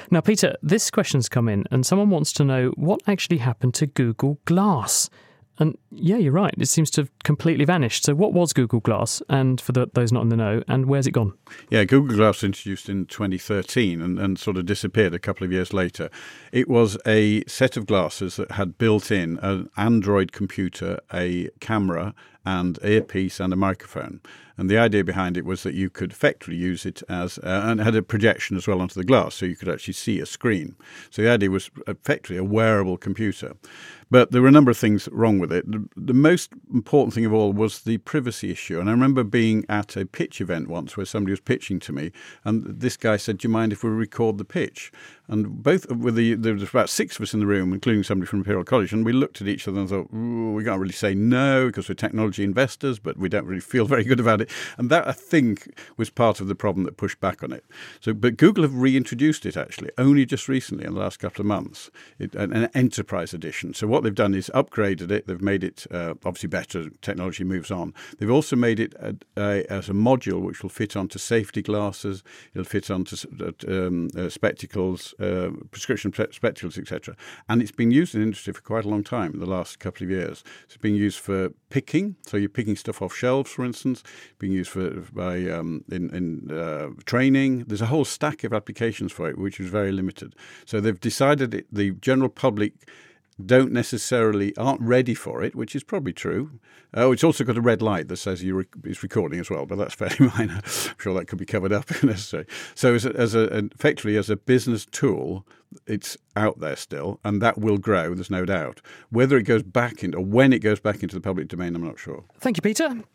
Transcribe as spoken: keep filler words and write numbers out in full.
Now, Peter, this question's come in and someone wants to know what actually happened to Google Glass. And yeah, you're right. It seems to have completely vanished. So what was Google Glass? And for the, those not in the know, and where's it gone? Yeah, Google Glass was introduced in twenty thirteen and, and sort of disappeared a couple of years later. It was a set of glasses that had built in an Android computer, a camera, and earpiece and a microphone. And the idea behind it was that you could effectively use it as, uh, and it had a projection as well onto the glass, so you could actually see a screen. So the idea was effectively a wearable computer. But there were a number of things wrong with it. The, the most important thing of all was the privacy issue. And I remember being at a pitch event once where somebody was pitching to me, and this guy said, "Do you mind if we record the pitch?" And both with the there was about six of us in the room, including somebody from Imperial College, and we looked at each other and thought, we can't really say no because we're technology investors, but we don't really feel very good about it. And that, I think, was part of the problem that pushed back on it. So, but Google have reintroduced it actually only just recently in the last couple of months, it, an, an enterprise edition. So what they've done is upgraded it. They've made it uh, obviously better. Technology moves on. They've also made it a, a, as a module which will fit onto safety glasses. It'll fit onto um, uh, spectacles, uh, prescription spectacles, et cetera. And it's been used in the industry for quite a long time, in the last couple of years. It's being used for picking. So you're picking stuff off shelves, for instance. Being used for by um, in, in uh, training. There's a whole stack of applications for it, which is very limited. So they've decided it, the general public don't necessarily aren't ready for it, which is probably true. Oh, it's also got a red light that says you rec- it's recording as well, but that's fairly minor. I'm sure that could be covered up if necessary. So as a, as a effectively as a business tool, it's out there still, and that will grow. There's no doubt. Whether it goes back into or when it goes back into the public domain, I'm not sure. Thank you, Peter.